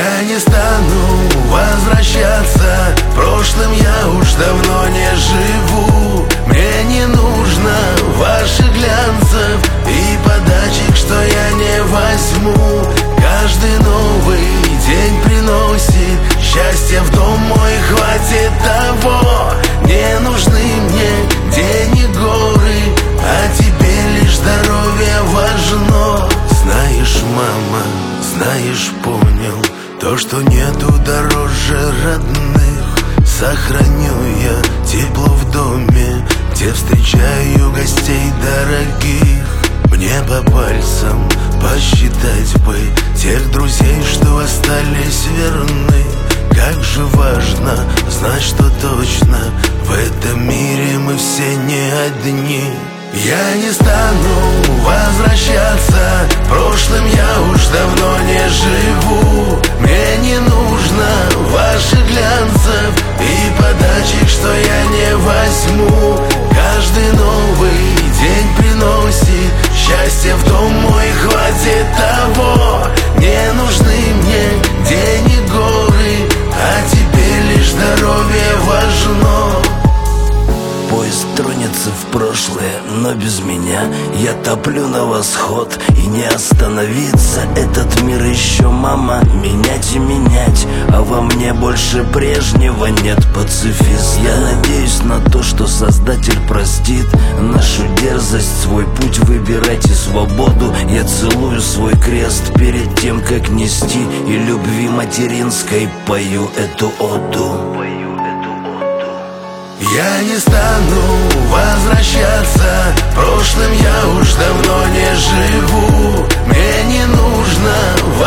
Я не стану возвращаться, прошлым я уж давно не живу. Мне не нужно ваших глянцев и подачек, что я не возьму. Каждый новый день приносит счастье в дом мой, хватит того. Не нужны мне деньги, горы, а тебе лишь здоровье важно. Знаешь, мама, знаешь, понял, то, что нету дороже родных. Сохраню я тепло в доме, где встречаю гостей дорогих. Мне по пальцам посчитать бы тех друзей, что остались верны. Как же важно знать, что точно в этом мире мы все не одни. Я не стану возвращаться, прошлым я уж давно не живу. Мне не нужно ваших глянцев и подачек, что я не возьму. Каждый новый день приносит счастье в дом мой, хватит того. Не нужны мне деньги, горы, а тебе лишь здоровье важно. Поезд тронется в прошлое, но без меня я топлю на восход, и не остановиться этот мир еще, мама, менять и менять. А во мне больше прежнего нет, пацифист. Я надеюсь на то, что Создатель простит нашу дерзость, свой путь выбирать и свободу. Я целую свой крест перед тем, как нести, и любви материнской пою эту оду. Я не стану возвращаться, прошлым я уж давно не живу. Мне не нужно